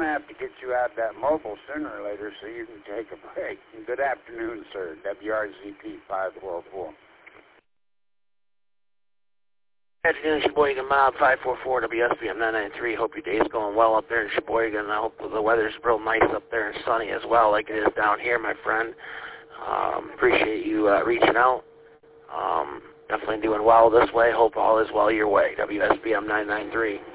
to have to get you out that mobile sooner or later so you can take a break. Good afternoon, sir. WRZP 544. Good afternoon, Sheboygan Mob 544 WSBM 993. Hope your day's going well up there in Sheboygan. I hope the weather's real nice up there and sunny as well, like it is down here, my friend. Appreciate you reaching out. Definitely doing well this way. Hope all is well your way. WSBM 993.